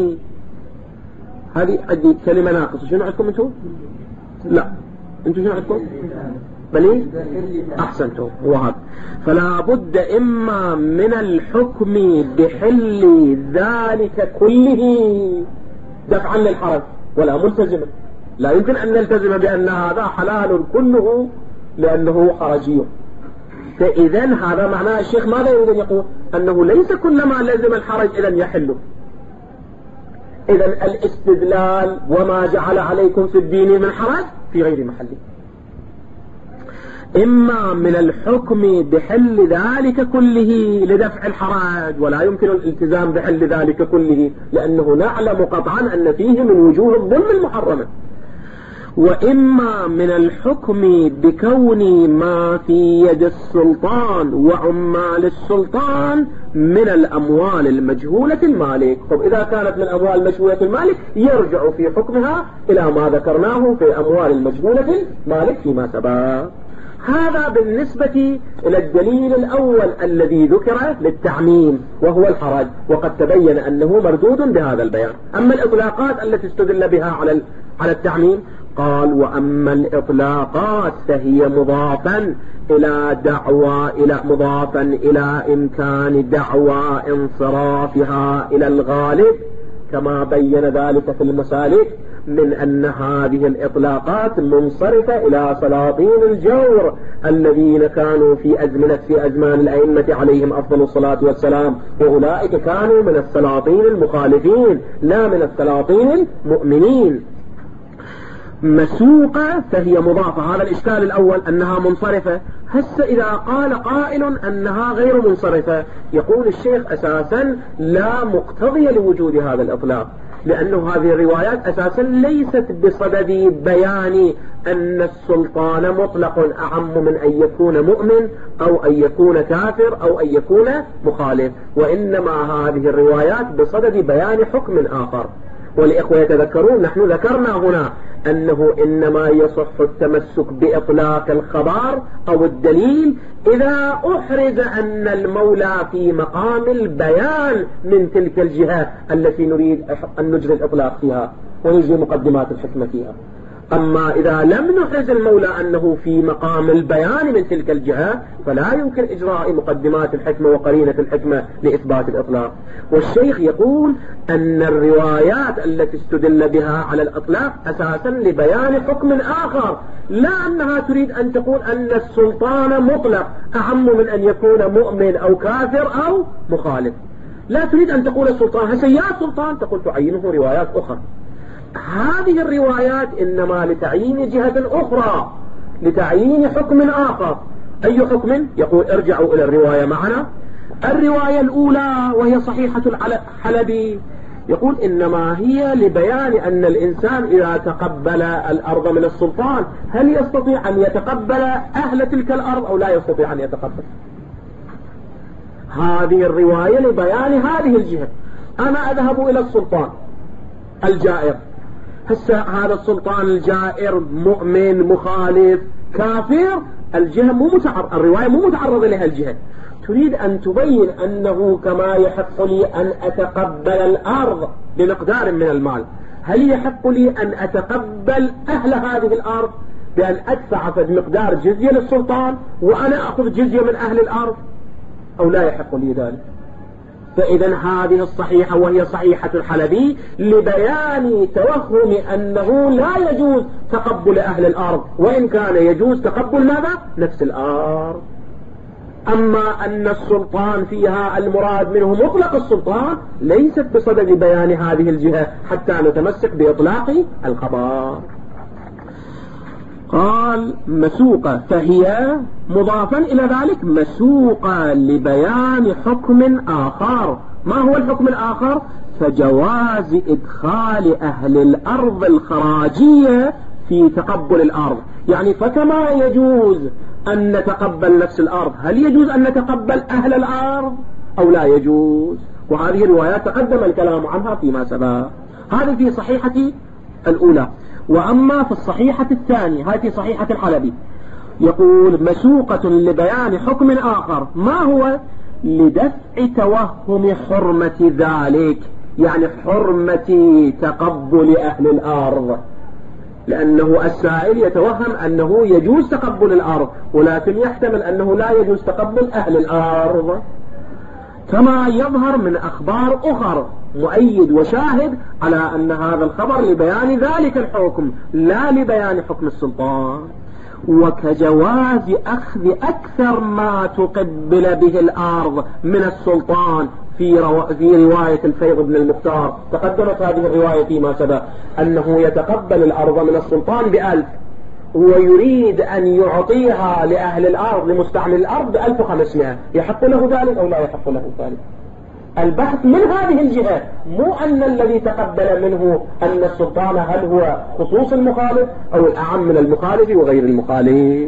هذه عندي كلمة ناقصة، شنو عندكم انتم؟ لا انتم شنو عندكم؟ بلي أحسنتم، وهذا فلا بد إما من الحكم بحل ذلك كله دفعا للحرج ولا ملتزما. لا يمكن أن نلتزم بأن هذا حلال كله لأنه حرجي. فإذا هذا معناه الشيخ ماذا يريد أن يقول؟ أنه ليس كلما لزم الحرج إذن يحله. إذن الاستدلال وما جعل عليكم في الدين من حرج في غير محله. إما من الحكم بحل ذلك كله لدفع الحرج، ولا يمكن الالتزام بحل ذلك كله لأنه نعلم قطعا أن فيه من وجوه الظلم المحرمة. وإما من الحكم بكون ما في يد السلطان وعمال السلطان من الأموال المجهولة المالك. طب إذا كانت من أموال مجهولة المالك يرجع في حكمها إلى ما ذكرناه في أموال المجهولة المالك فيما سبق. هذا بالنسبة إلى الدليل الأول الذي ذكر للتعميم وهو الحرج، وقد تبين أنه مردود بهذا البيان. أما الإطلاقات التي استدل بها على على التعميم قال وأما الإطلاقات فهي مضافا إلى دعوى إلى مضافا إلى إمكان دعوى انصرافها إلى الغالب كما بين ذلك في المسالك، من أن هذه الإطلاقات منصرفة إلى سلاطين الجور الذين كانوا في أزمنة في أزمان الأئمة عليهم أفضل الصلاة والسلام، وأولئك كانوا من السلاطين المخالفين لا من السلاطين المؤمنين. مسوقة فهي مضافة، هذا الإشكال الأول أنها منصرفة. هسه إذا قال قائل أنها غير منصرفة يقول الشيخ أساسا لا مقتضي لوجود هذا الإطلاق، لأنه هذه الروايات أساسا ليست بصدد بيان أن السلطان مطلق أعم من أن يكون مؤمن أو أن يكون كافر أو أن يكون مخالف، وإنما هذه الروايات بصدد بيان حكم آخر. والإخوة يتذكرون نحن ذكرنا هنا أنه إنما يصح التمسك بإطلاق الخبر أو الدليل إذا أحرز أن المولى في مقام البيان من تلك الجهة التي نريد أن نجري الإطلاق فيها ونجري مقدمات الحكمة فيها. أما إذا لم نحرز المولى أنه في مقام البيان من تلك الجهة فلا يمكن إجراء مقدمات الحكمة وقرينة الحكمة لإثبات الإطلاق. والشيخ يقول أن الروايات التي استدل بها على الإطلاق أساسا لبيان حكم آخر، لا أنها تريد أن تقول أن السلطان مطلق أعم من أن يكون مؤمن أو كافر أو مخالف. لا تريد أن تقول السلطان هسه يا سلطان، تقول تعينه روايات أخرى. هذه الروايات إنما لتعيين جهة أخرى، لتعيين حكم آخر. أي حكم؟ يقول ارجعوا إلى الرواية معنا. الرواية الأولى وهي صحيحة الحلبي يقول إنما هي لبيان أن الإنسان إذا تقبل الأرض من السلطان هل يستطيع أن يتقبل أهل تلك الأرض أو لا يستطيع أن يتقبل. هذه الرواية لبيان هذه الجهة. أنا أذهب إلى السلطان الجائر، هسه هذا السلطان الجائر مؤمن مخالف كافر، الجهة مو متعرض، الرواية مو متعرضة لها الجهة. تريد أن تبين أنه كما يحق لي أن أتقبل الأرض بمقدار من المال، هل يحق لي أن أتقبل أهل هذه الأرض بأن أدفع بمقدار جزية للسلطان وأنا أخذ جزية من أهل الأرض أو لا يحق لي ذلك؟ فإذا هذه الصحيحة وهي صحيحة الحلبي لبيان توهم أنه لا يجوز تقبل أهل الأرض، وإن كان يجوز تقبل ماذا؟ نفس الأرض. أما أن السلطان فيها المراد منه مطلق السلطان ليست بصدد بيان هذه الجهة حتى نتمسك بإطلاق الخبر. قال مسوقة، فهي مضافا إلى ذلك مسوقة لبيان حكم آخر. ما هو الحكم الآخر؟ فجواز إدخال أهل الأرض الخراجية في تقبل الأرض. يعني فكما يجوز أن نتقبل نفس الأرض هل يجوز أن نتقبل أهل الأرض أو لا يجوز؟ وهذه الروايات تقدم الكلام عنها فيما سبق. هذه في صحيحة الأولى. وأما في الصحيحة الثانية هذه صحيحة الحلبي يقول مسوقة لبيان حكم آخر. ما هو؟ لدفع توهم حرمة ذلك، يعني حرمة تقبل أهل الأرض، لأنه السائل يتوهم أنه يجوز تقبل الأرض ولكن يحتمل أنه لا يجوز تقبل أهل الأرض، كما يظهر من أخبار أخرى مؤيد وشاهد على أن هذا الخبر لبيان ذلك الحكم لا لبيان حكم السلطان. وكجواز أخذ أكثر ما تقبل به الأرض من السلطان في, رو... في رواية الفيض بن المختار تقدمت هذه الرواية فيما سبق أنه يتقبل الأرض من السلطان بألف ويريد أن يعطيها لأهل الأرض لمستعمل الأرض بألف وخمسمائة، يحق له ذلك أو لا يحق له ذلك؟ البحث من هذه الجهة، مو أن الذي تقبل منه أن السلطان هل هو خصوص المخالف أو الأعم من المخالف وغير المخالف.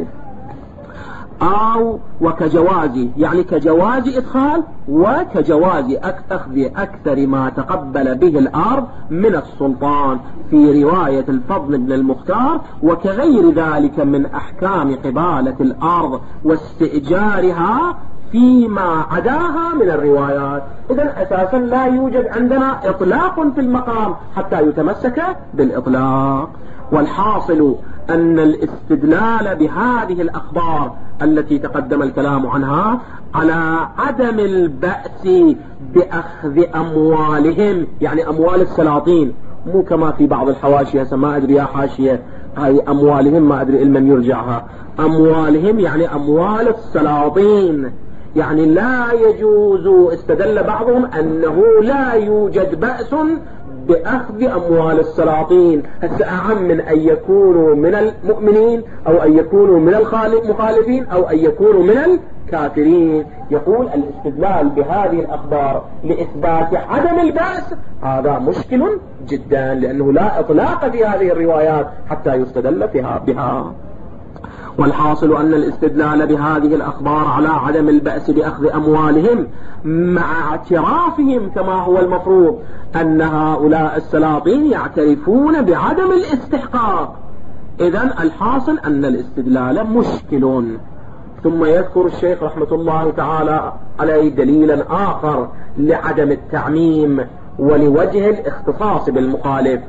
أو وكجواز، يعني كجواز إدخال وكجواز أخذ أكثر ما تقبل به الأرض من السلطان في رواية الفضل بن المختار، وكغير ذلك من أحكام قبالة الأرض واستئجارها فيما عداها من الروايات. إذن أساسا لا يوجد عندنا إطلاق في المقام حتى يتمسك بالإطلاق. والحاصل أن الاستدلال بهذه الأخبار التي تقدم الكلام عنها على عدم البأس بأخذ أموالهم، يعني أموال السلاطين، مو كما في بعض الحواشية، ما أدري يا حاشية هاي أموالهم ما أدري لمن يرجعها، أموالهم يعني أموال السلاطين، يعني لا يجوز. استدل بعضهم أنه لا يوجد بأس بأخذ أموال السلاطين، هسه أعم من أن يكونوا من المؤمنين أو أن يكونوا من المخالفين أو أن يكونوا من الكافرين. يقول الاستدلال بهذه الأخبار لإثبات عدم البأس هذا مشكل جدا، لأنه لا إطلاق في هذه الروايات حتى يستدل فيها بها. والحاصل أن الاستدلال بهذه الأخبار على عدم البأس بأخذ أموالهم مع اعترافهم كما هو المفروض أن هؤلاء السلاطين يعترفون بعدم الاستحقاق. إذن الحاصل أن الاستدلال مشكل. ثم يذكر الشيخ رحمة الله تعالى عليه دليلا آخر لعدم التعميم ولوجه الاختصاص بالمخالف.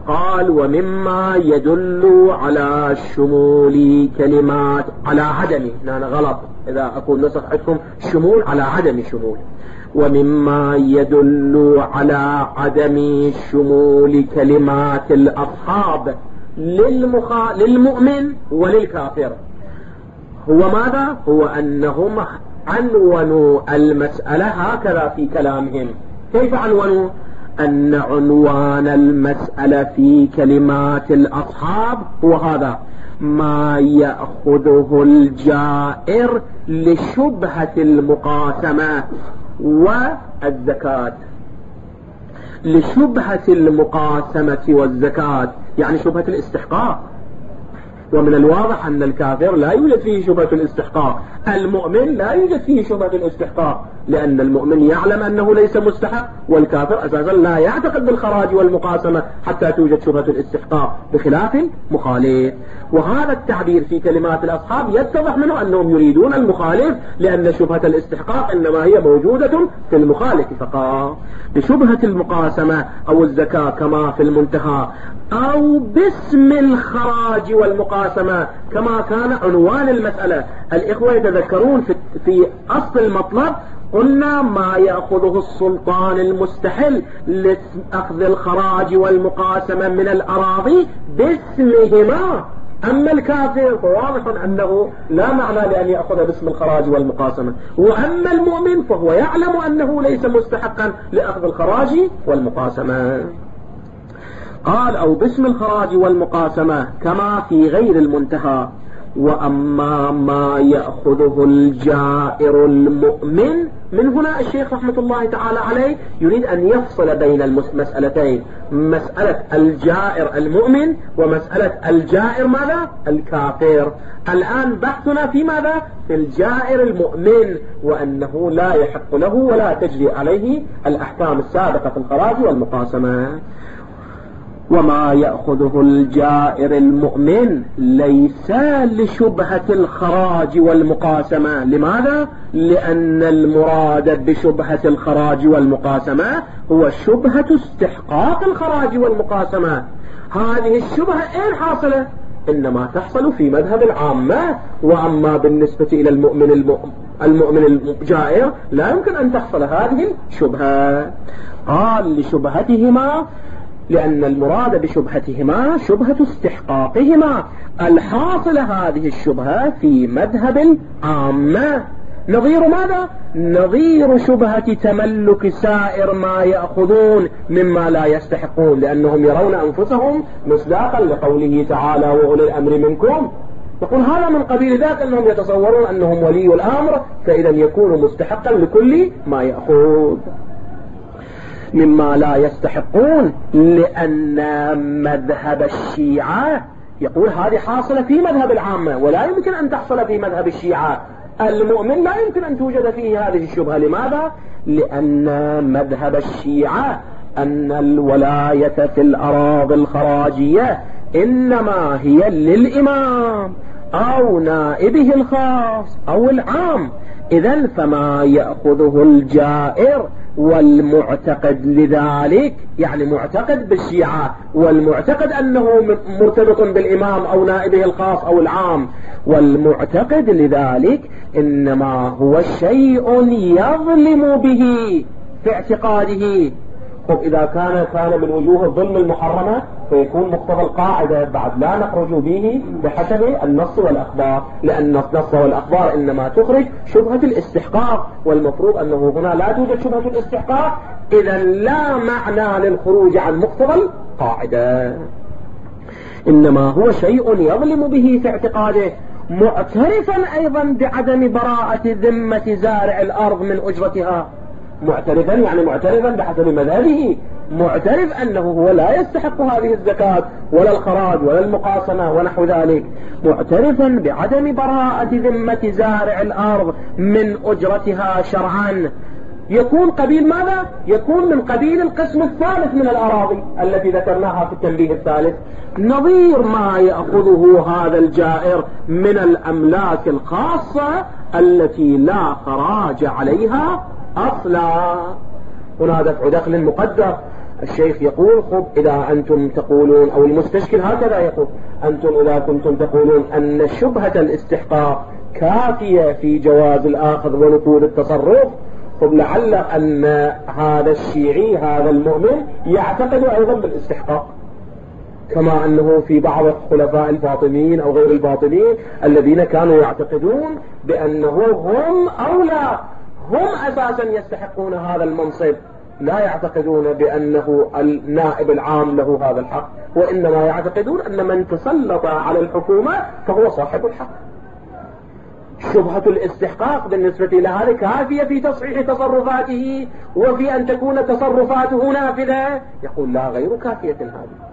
قال ومما يدل على شمول كلمات على عدم، هنا غلط إذا أكون نسخ عندكم شمول على عدم شمول، ومما يدل على عدم شمول كلمات الأصحاب للمخا... للمؤمن وللكافر هو ماذا؟ هو أنهم عنونوا المسألة هكذا في كلامهم. كيف عنونوا؟ أن عنوان المسألة في كلمات الأصحاب هو هذا: ما يأخذه الجائر لشبهة المقاسمة والزكاة، لشبهة المقاسمة والزكاة يعني شبهة الاستحقاق. ومن الواضح أن الكافر لا يوجد فيه شبهة الاستحقاق، المؤمن لا يوجد فيه شبهة الاستحقاق، لأن المؤمن يعلم أنه ليس مستحق، والكافر أساسا لا يعتقد بالخراج والمقاسمة حتى توجد شبهة الاستحقاق، بخلاف المخالف. وهذا التعبير في كلمات الأصحاب يتضح منه أنهم يريدون المخالف، لأن شبهة الاستحقاق إنما هي موجودة في المخالف فقط. بشبهة المقاسمة أو الزكاة كما في المنتهى، أو باسم الخراج والمقاسمة كما كان عنوان المسألة. الإخوة يتذكرون في, في أصل المطلب قلنا ما يأخذه السلطان المستحل لأخذ الخراج والمقاسمة من الأراضي باسمهما. أما الكافر فواضح أنه لا معنى لأن يأخذ باسم الخراج والمقاسمة، وأما المؤمن فهو يعلم أنه ليس مستحقا لأخذ الخراج والمقاسمة. قال أو باسم الخراج والمقاسمة كما في غير المنتهى. وأما ما يأخذه الجائر المؤمن، من هنا الشيخ رحمة الله تعالى عليه يريد أن يفصل بين المسألتين، مسألة الجائر المؤمن ومسألة الجائر ماذا؟ الكافر. الآن بحثنا في ماذا؟ في الجائر المؤمن، وأنه لا يحق له ولا تجري عليه الأحكام السابقة في الخراج والمقاسمة. وما يأخذه الجائر المؤمن ليس لشبهة الخراج والمقاسمة. لماذا؟ لأن المراد بشبهة الخراج والمقاسمة هو شبهة استحقاق الخراج والمقاسمة. هذه الشبهة أين حاصلة؟ إنما تحصل في مذهب العامة، وأما بالنسبة إلى المؤمن المؤمن, المؤمن الجائر لا يمكن أن تحصل هذه الشبهة. قال لشبهتهما لأن المراد بشبهتهما شبهة استحقاقهما، الحاصل هذه الشبهة في مذهب العامة. نظير ماذا؟ نظير شبهة تملك سائر ما يأخذون مما لا يستحقون، لأنهم يرون أنفسهم مصداقا لقوله تعالى وأولي الأمر منكم. يقول هذا من قبيل ذات أنهم يتصورون أنهم ولي الأمر، فإذا يكون مستحقا لكل ما يأخذ مما لا يستحقون. لأن مذهب الشيعة يقول هذه حاصلة في مذهب العامة ولا يمكن أن تحصل في مذهب الشيعة. المؤمن لا يمكن أن توجد فيه هذه الشبهة. لماذا؟ لأن مذهب الشيعة أن الولاية في الأراضي الخراجية إنما هي للإمام أو نائبه الخاص أو العام. إذن فما يأخذه الجائر والمعتقد لذلك، يعني معتقد بالشيعة والمعتقد أنه مرتبط بالإمام أو نائبه الخاص أو العام، والمعتقد لذلك إنما هو شيء يظلم به في اعتقاده. طب إذا كان كان من وجوه الظلم المحرمة فيكون مقتضى القاعدة بعد لا نخرج به بحسب النص والأخبار، لأن النص والأخبار إنما تخرج شبهة الاستحقاق، والمفروض أنه هنا لا توجد شبهة الاستحقاق، إذا لا معنى للخروج عن مقتضى القاعدة، إنما هو شيء يظلم به في اعتقاده، معترفا أيضا بعدم براءة ذمة زارع الأرض من أجرتها. معترفا يعني معترفا بحسب مذهبه، معترف أنه هو لا يستحق هذه الزكاة ولا الخراج ولا المقاسمة ونحو ذلك، معترفا بعدم براءة ذمة زارع الأرض من أجرتها شرعا. يكون قبيل ماذا؟ يكون من قبيل القسم الثالث من الأراضي التي ذكرناها في التنبيه الثالث، نظير ما يأخذه هذا الجائر من الأملاك الخاصة التي لا خراج عليها أصلا. هنا دفع دخل مقدر، الشيخ يقول خب إذا أنتم تقولون، أو المستشكل هكذا يقول، أنتم إذا كنتم تقولون أن شبهة الاستحقاق كافية في جواز الآخذ ونفوذ التصرف، خب لعل أن هذا الشيعي هذا المؤمن يعتقد أيضا بالاستحقاق، كما أنه في بعض خلفاء الفاطميين أو غير الباطنين الذين كانوا يعتقدون بأنه هم أولى، هم أساسا يستحقون هذا المنصب، لا يعتقدون بأنه النائب العام له هذا الحق، وإنما يعتقدون أن من تسلط على الحكومة فهو صاحب الحق. شبهة الاستحقاق بالنسبة لهذا كافية في تصحيح تصرفاته وفي أن تكون تصرفاته نافذة، يقول لا، غير كافية هذه.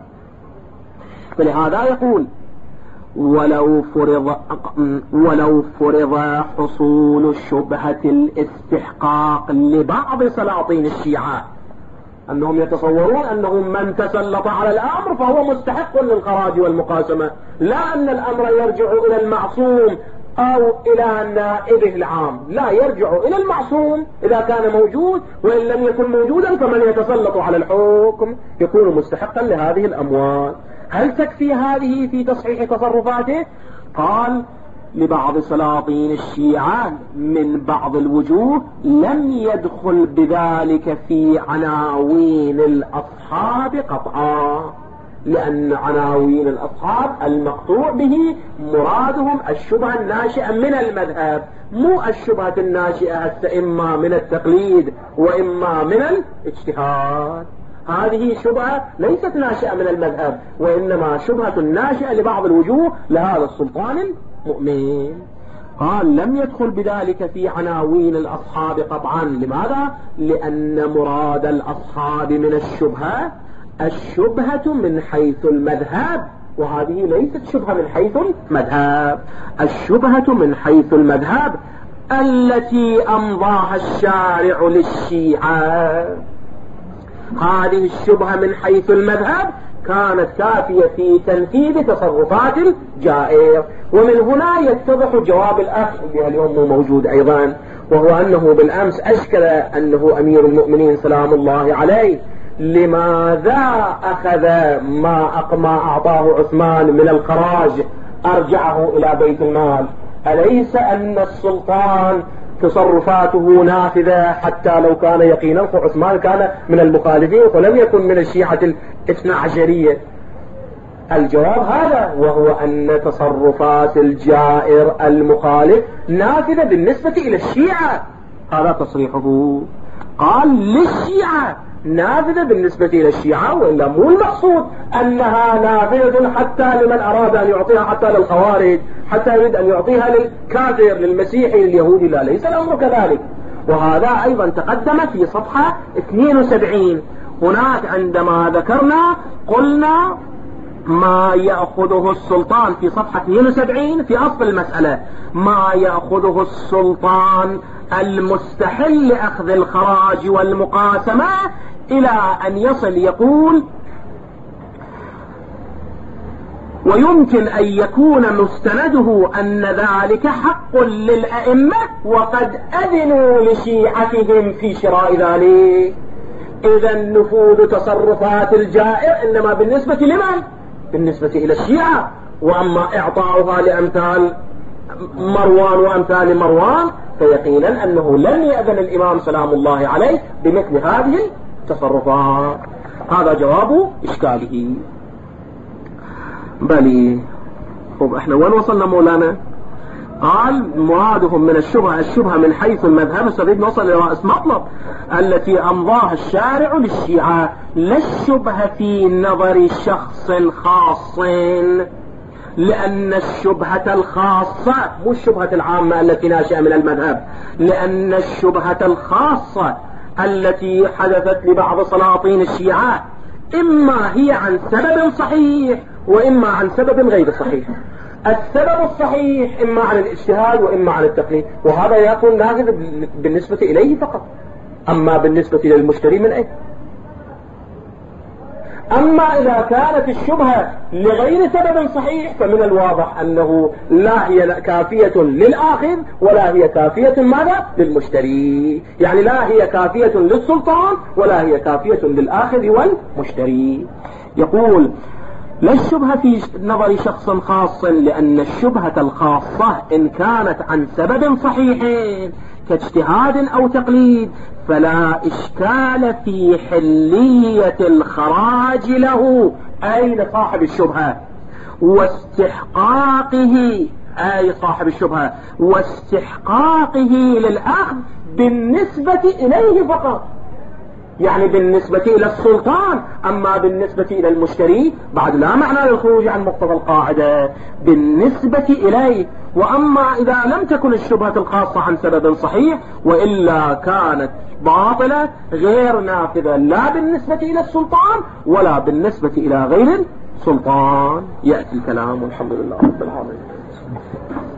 فلهذا يقول ولو فرض ولو فرض حصول شبهة الاستحقاق لبعض سلاطين الشيعة، أنهم يتصورون أنه من تسلط على الأمر فهو مستحق للخراج والمقاسمة، لا أن الأمر يرجع إلى المعصوم أو إلى نائبه العام، لا، يرجع إلى المعصوم إذا كان موجود، وإن لم يكن موجودا فمن يتسلط على الحكم يكون مستحقا لهذه الأموال. هل تكفي هذه في تصحيح تصرفاته؟ قال لبعض سلاطين الشيعة من بعض الوجوه لم يدخل بذلك في عناوين الأصحاب قطعا، لأن عناوين الأصحاب المقطوع به مرادهم الشبهة الناشئة من المذهب، مو الشبهة الناشئة إما من التقليد وإما من الاجتهاد. هذه شبهة ليست ناشئة من المذهب، وإنما شبهة ناشئة لبعض الوجوه لهذا السلطان المؤمن. قال لم يدخل بذلك في عناوين الأصحاب قطعا. لماذا؟ لأن مراد الأصحاب من الشبهة الشبهة من حيث المذهب، وهذه ليست شبهة من حيث المذهب. الشبهة من حيث المذهب التي أمضاها الشارع للشيعة، هذه الشبهة من حيث المذهب كانت كافية في تنفيذ تصرفات الجائر. ومن هنا يتضح جواب الأخ اللي اليوم مو موجود أيضا، وهو أنه بالأمس أشكل أنه أمير المؤمنين سلام الله عليه لماذا أخذ ما ما أعطاه عثمان من الخراج أرجعه إلى بيت المال؟ أليس أن السلطان تصرفاته نافذة حتى لو كان يقينا؟ عثمان كان من المخالفين ولم يكن من الشيعة الاثنى عشرية. الجواب هذا، وهو أن تصرفات الجائر المخالف نافذة بالنسبة إلى الشيعة، هذا تصريحه. قال للشيعة نافذة بالنسبة إلى الشيعة، وإلا مو المقصود أنها نافذة حتى لمن أراد أن يعطيها حتى للخوارج، حتى يريد أن يعطيها للكافر للمسيحي لليهودي، لا، ليس الأمر كذلك. وهذا أيضا تقدم في صفحة اثنين وسبعين. هناك عندما ذكرنا قلنا ما يأخذه السلطان في صفحة اثنين وسبعين في أصل المسألة، ما يأخذه السلطان المستحل لأخذ الخراج والمقاسمة إلى أن يصل يقول ويمكن أن يكون مستنده أن ذلك حق للأئمة وقد أذنوا لشيعتهم في شراء ذلك. إذا نفوذ تصرفات الجائر إنما بالنسبة لمن؟ بالنسبة إلى الشيعة، وأما إعطاؤها لأمثال مروان وأمثال مروان فيقينا أنه لن يأذن الإمام سلام الله عليه بمثل هذه التصرفات. هذا جواب إشكاله. بلي طب احنا وين وصلنا مولانا؟ قال مرادهم من الشبهة الشبهة من حيث المذهب. سنريد نوصل إلى رأس مطلب التي أمضاها الشارع للشيعة، لا الشبهة في نظر شخص خاص، لأن الشبهة الخاصة مو الشبهة العامة التي ناشئة من المذهب، لأن الشبهة الخاصة التي حدثت لبعض سلاطين الشيعة إما هي عن سبب صحيح وإما عن سبب غير صحيح. السبب الصحيح إما عن الاجتهاد وإما عن التقليد، وهذا يكون نافذ بالنسبة إليه فقط. أما بالنسبة للمشتري من أين؟ أما إذا كانت الشبهة لغير سبب صحيح فمن الواضح أنه لا هي كافية للآخذ ولا هي كافية ماذا للمشتري، يعني لا هي كافية للسلطان ولا هي كافية للآخذ والمشتري. يقول لا الشبهة في نظر شخص خاص، لأن الشبهة الخاصة إن كانت عن سبب صحيح كاجتهاد أو تقليد فلا إشكال في حلية الخراج له، أي لصاحب الشبهة، واستحقاقه، أي صاحب الشبهة، واستحقاقه للأخذ بالنسبة إليه فقط، يعني بالنسبة إلى السلطان. أما بالنسبة إلى المشتري بعد لا معنى للخروج عن مقتضى القاعدة بالنسبة إليه. وأما إذا لم تكن الشبهة الخاصة عن سبب صحيح وإلا كانت باطلة غير نافذة لا بالنسبة إلى السلطان ولا بالنسبة إلى غير السلطان. يأتي الكلام والحمد لله رب العالمين.